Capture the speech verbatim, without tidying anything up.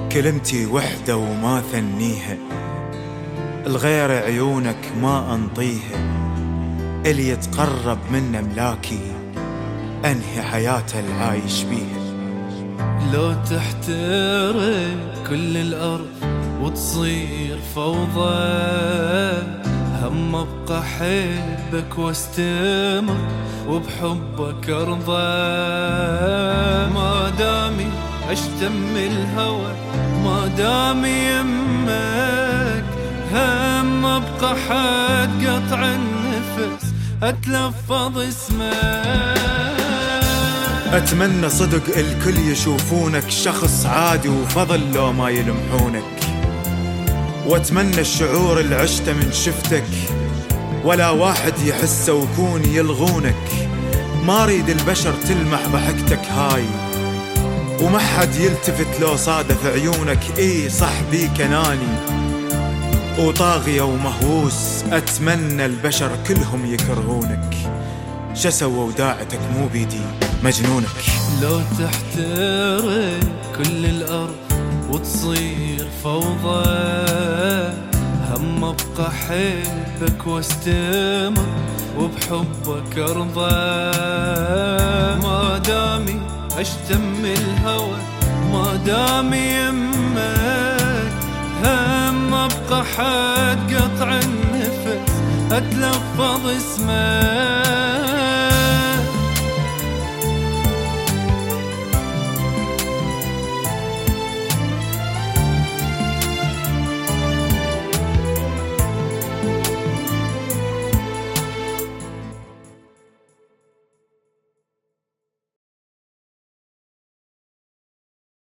كلمتي وحدة وما ثنيها، الغير عيونك ما أنطيها، اللي يتقرب من أملاكي أنهي حياته العايش بيها. لو تحترق كل الأرض وتصير فوضى، هم أبقى أحبك واستمر وبحبك أرضى. ما دامي أشتم الهوى، ما دامي يمك، هم أبقى حد قطع النفس أتلفظ اسمك. أتمنى صدق الكل يشوفونك شخص عادي وفضل لو ما يلمحونك، وأتمنى الشعور اللي عشته من شفتك ولا واحد يحسه ويكون يلغونك. ما أريد البشر تلمح ضحكتك هاي وما حد يلتفت لو صادف عيونك. إيه صح بيك أناني وطاغية ومهووس، أتمنى البشر كلهم يكرهونك. شسوى وداعتك مو بيدي مجنونك. لو تحترق كل الأرض وتصير فوضى، هم أبقى أحبك واستمر وبحبك أرضى. ما دامي أشتم الهوى، ما دامي يمك، هم أبقى حد قطع النفس أتلفظ اسمك.